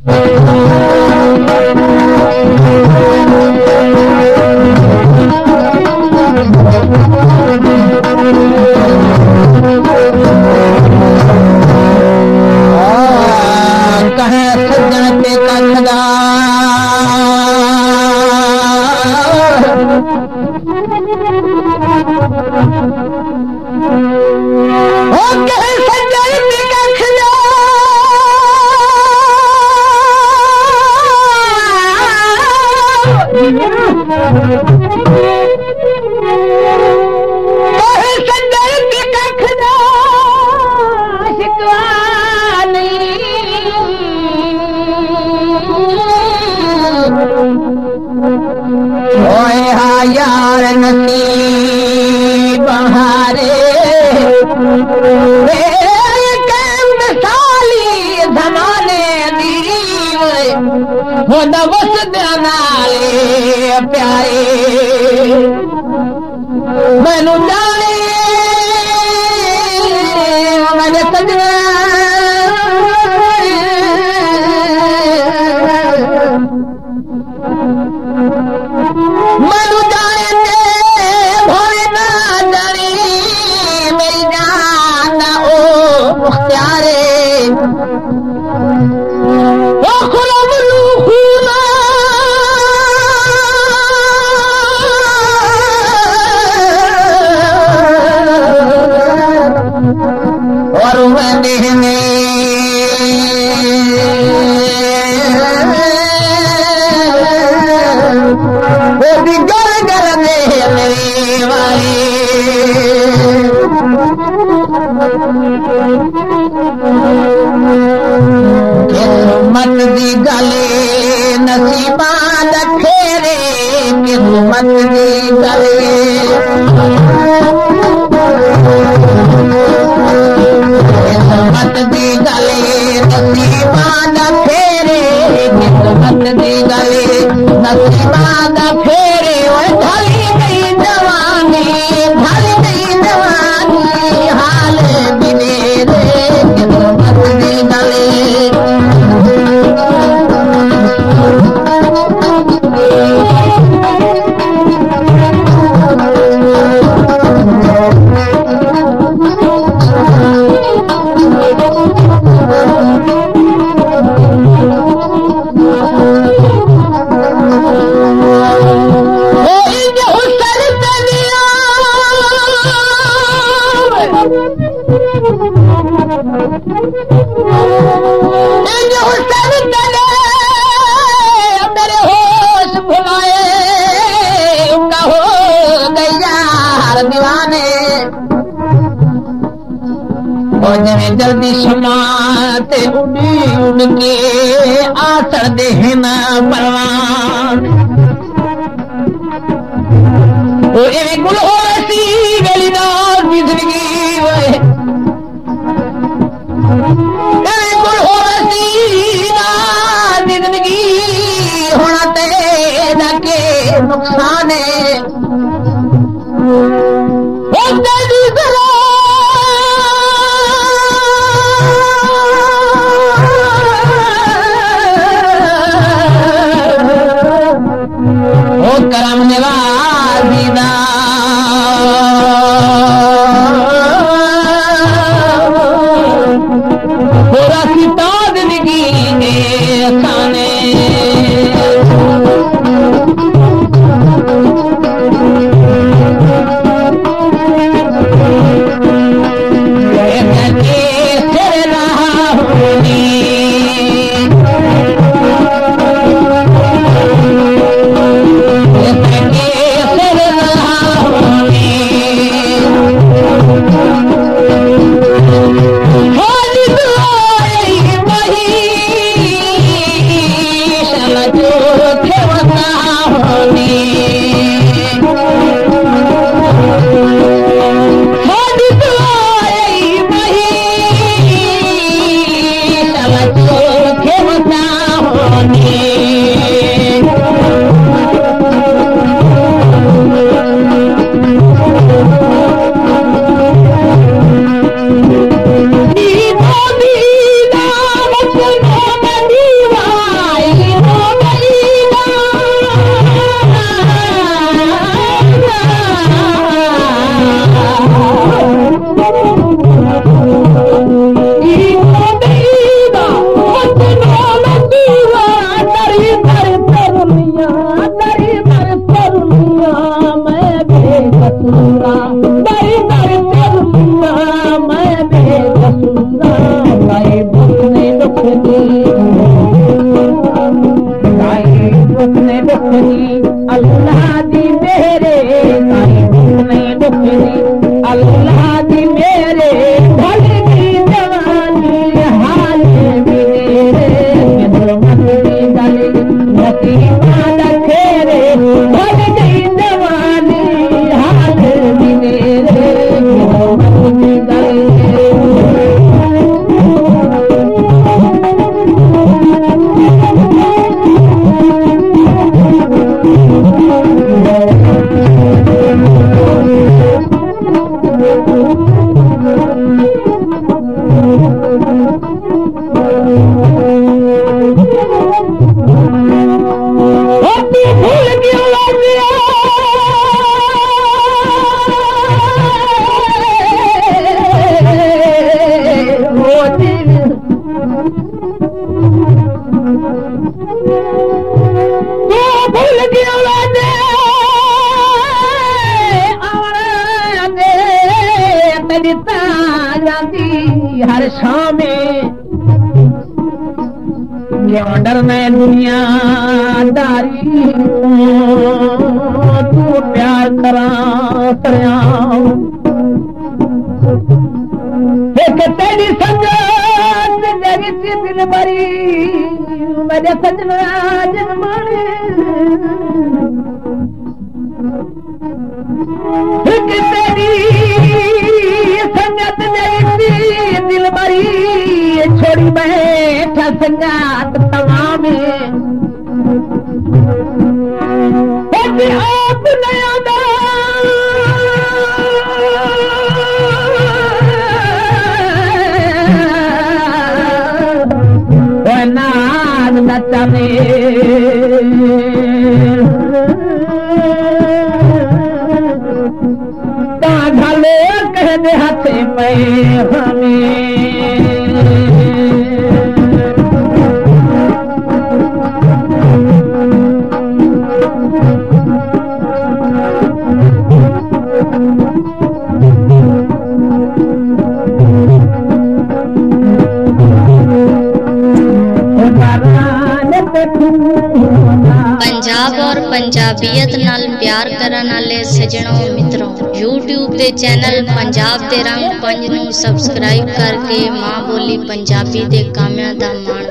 जल्दी समाते उड़ी उड़ के आसर देना परवान ओ ए गुल हो सी गली नाल जिंदगी वे ए गुल हो सी नाल जिंदगी होना तेरा के नुकसान है ओ तेरी जरा करम निवासी दा काई दुख ने दुख दी अल्लाह दी मेरे काई दुख ने दुख दी अल्लाह दी मेरे भली दी जवानी हाल मेरे मन दी गली नसीबा रखेरे भली दी जवानी हाल मेरे मन दी गली हर शाम क्यों डरना दुनियादारी तू प्यार करा एक तेरी संगत जगी सी दिल भरी मेरे सजना जनमाने एक तेरी संगत जगी दिल भरी छोड़ी बैठा संगात तमाम आप नया नाद नचने घाले कहने हाथे पे हमें पंजाब और पंजाबीयत नाल प्यार करन वाले सजणों मित्रों YouTube दे चैनल पंजाब दे रंग पंज नूं सबसक्राइब करके मां बोली पंजाबी दे कामियां दा मान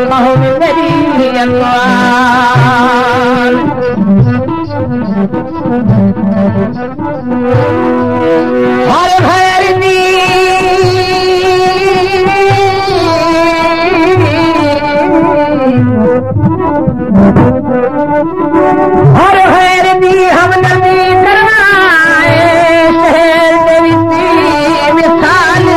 कहो मेरी अकवाल हर भैर दी हर भैर दी हम नबी करवाए शहर दे विच मिसाल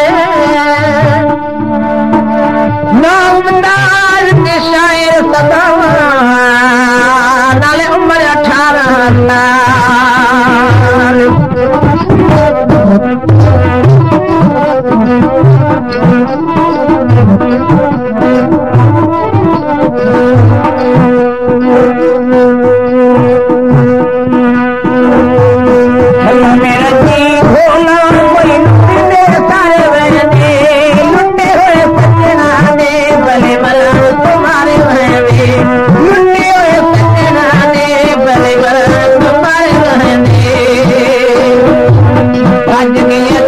नामदार के शायर सदा नाले उम्र 18 साल मेरा जी भोला कोई लुटे सारे बने लुटे हुए सजना दे भले भला तुम्हारे बहने लुटे हुए सजना दे भले भला तुम्हारे बहने आज गया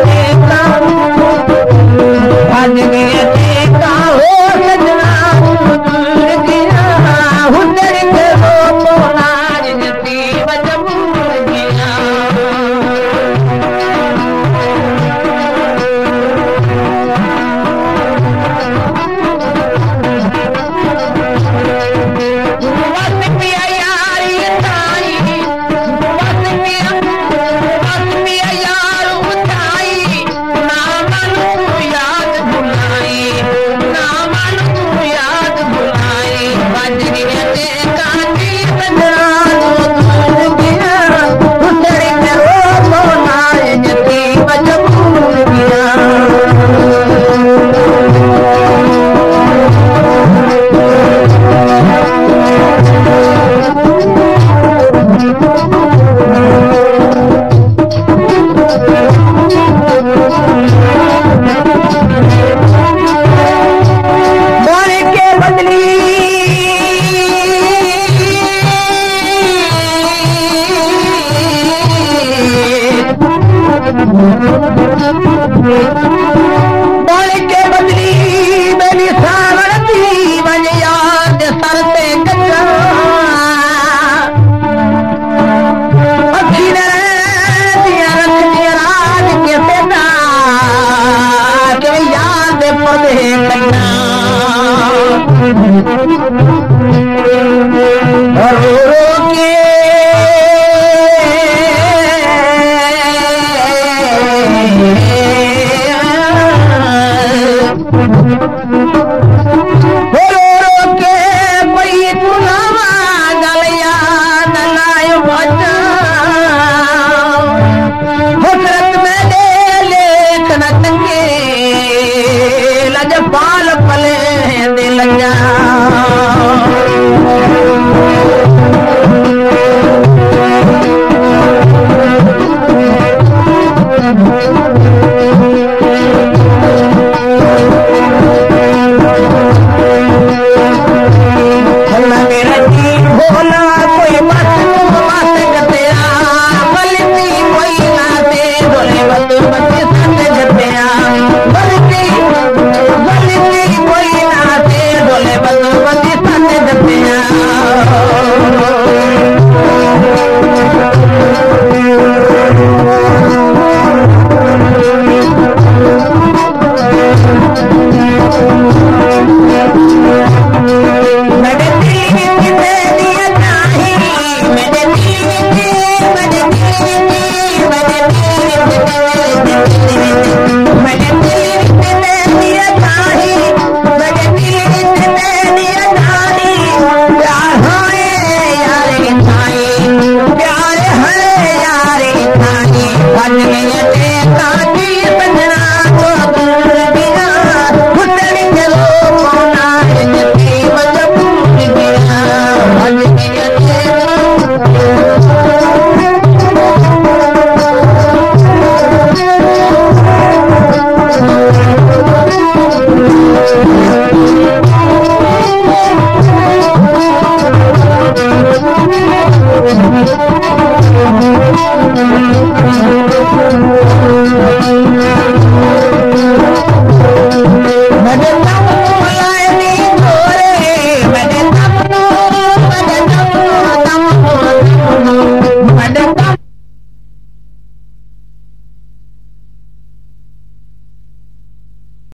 हो सजना दूर गया हुदर के हो बोलाज जती मजबूर गया बाल के बदली मेरी सावरती बन याद सरते कच्चा अखी ने दिया रख दिया राज के सेना के याद पौधे करना रो के पाल पले दिल